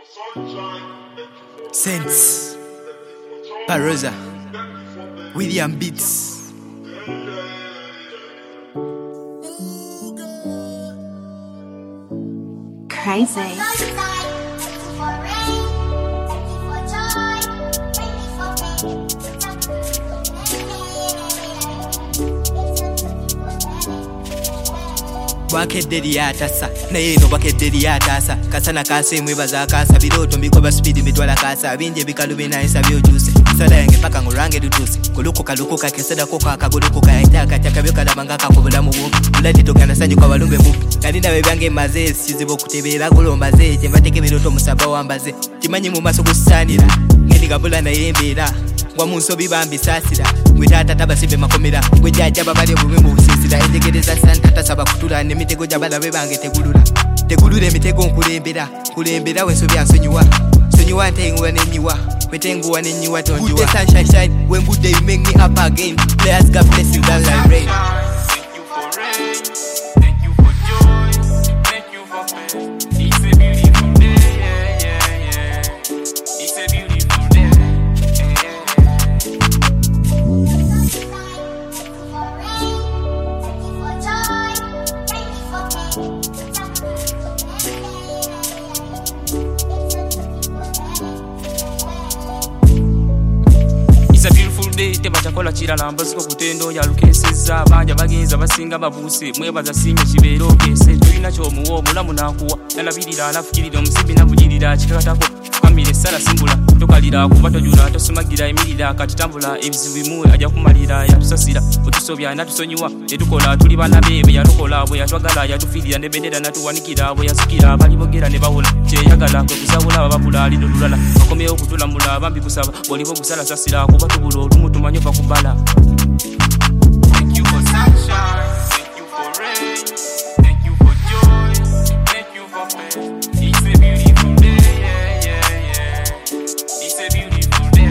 Sense, Parosa, William Beats. Crazy. Wakederi atasa naye no bakederi atasa kasana kase mwebaza kasa biroto mbikoba speed mitwala kasa binje bikalubi na isabyo juice sada yange paka ngurange dutusi kulukuka keseda koka akagulukuka yaitaka takabyoka labangaka kubulamu bubi bulati tokana sanju kwa balumbe mupi kalina bebyange maze sizibo kutebera kulomba ze tembateke biroto musaba wambaze timanyi mu maso gusanira ngeni gabula na yembera ngwa munso bibambi sasira gwetata tabasibe makomera gwejaja babale bumwe mu busisira endegereza santa tasaba kutula ne mitego jabala bebange tegulure mitego kulembera wenso byansonyiwa sonyiwa ntenguwa nenyiwa wetenguwa nenyiwa tonjiwa good sunshine shine when good day you make me up again players got blessings down like rain. Thank you for joy, thank you for pain. It's a beautiful day, yeah. It's a beautiful day, It's a beautiful day, tebachakola kirala mbaziko kutendo yalukeseza banja bagenza basinga babuse mwebaza sinye kibero kese tulina kyomuwo mulamu nakuwa nalabirira alafukirira omusimbi navugirira kikatako kamire sala simbula tokalira kuba tojula tosumagira emirira katitambula ebizibu bimu ajja kumalira yatusasira otusobya natusonyiwa etukola tuli bana bebe yatukola bwe yatwagala yatufirira ne bendera natuwanikira bwe yasukira bali bogera ne bawola kyeyagala kwe kusabula bababula lidolulala bakomyewo okutulamula bambi kusaba bwolibo gusala sasira kuba tubula olumu tumanyi ova kubala. Thank you for sunshine, thank you for rain, thank you for joy, thank you for pain. It's a beautiful day, yeah. It's a beautiful day,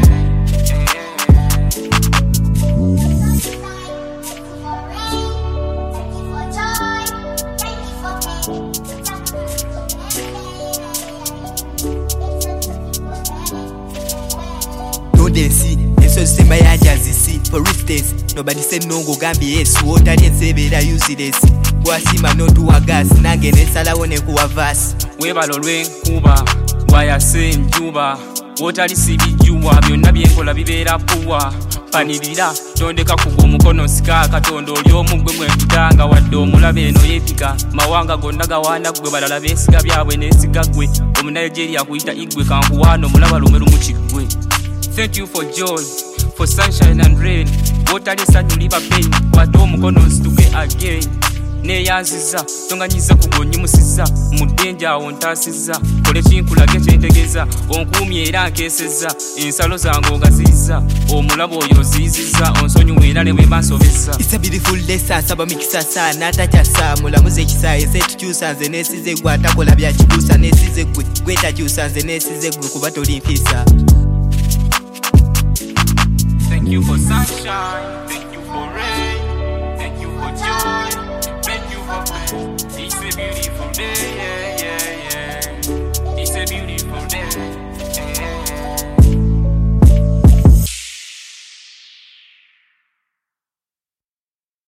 No they see so simba yanja zisi for instance nobody said no go gambi yes water and sebera use this kwasima no to gas nange nesala wone kuwa vas webalo lwenkuba bwayase njuba wotali sibijuwa byonna byenkola bibeera puwa panirira tondeka kugwa omukono sika katondo oli omugwe mwepitanga wadde omulabe eno yeepika mawanga gonna gawaana gwe balala beesiga byabwe neesiga gwe omunaigeria kuyita igwe kankuwaano omulaba lume lumukiggwe. Thank you for joy, for sunshine and rain. Wotali sanyu liba pain, wate omukono nsituke again. Neyanziza, tonganyiza kugonyimusiza, mudenja awo ntasiza, kole kinkulage kyentegeza, onkuumye era nkeseza, ensalo zange ogaziza, omulabo oyo oziziza, onsonyiwa era ne bwe bansobeza. It's a beautiful day sasaba mikisasa natakyasa mulamuze ekisa ese tukyusa nze nesize gwe atakola byakikuusa nesize gwe gwetakyusa nze nesize gwe kuba tolimpiisa. Thank you for sunshine, thank